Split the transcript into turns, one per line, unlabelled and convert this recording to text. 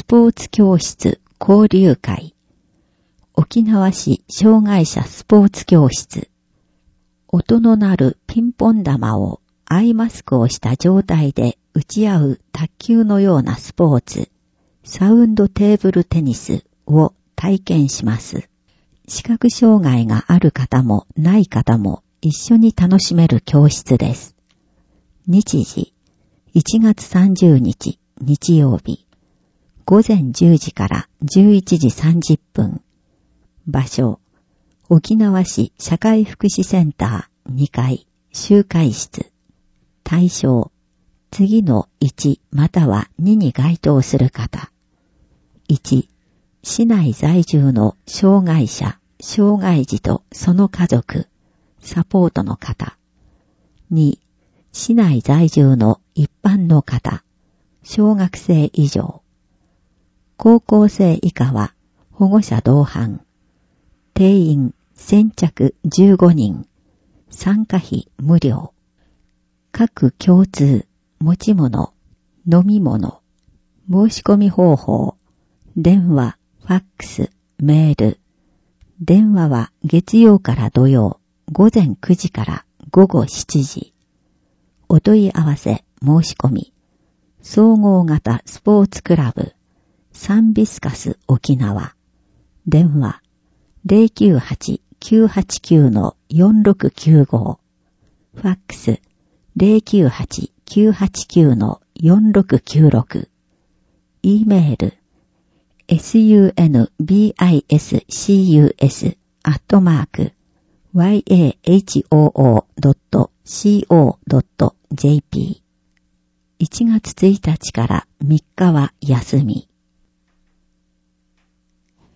ポーツ教室交流会、沖縄市障害者スポーツ教室、音の鳴るピンポン玉をアイマスクをした状態で打ち合う卓球のようなスポーツ、サウンドテーブルテニスを体験します。視覚障害がある方もない方も一緒に楽しめる教室です。日時、1月30日日曜日、午前10時から11時30分。場所、沖縄市社会福祉センター2階集会室。対象、次の1または2に該当する方。1、市内在住の障害者、障害児とその家族、サポートの方。2、市内在住の一般の方、小学生以上。高校生以下は保護者同伴。定員先着15人。参加費無料。各共通、持ち物、飲み物。申し込み方法。電話、ファックス、メール。電話は月曜から土曜、午前9時から午後7時。お問い合わせ、申し込み。総合型スポーツクラブ、サンビスカス沖縄。電話、098-989-4695。ファックス、098-989-4696。E メール、sunbiscus@yahoo.co.jp。1月1日から3日は休み。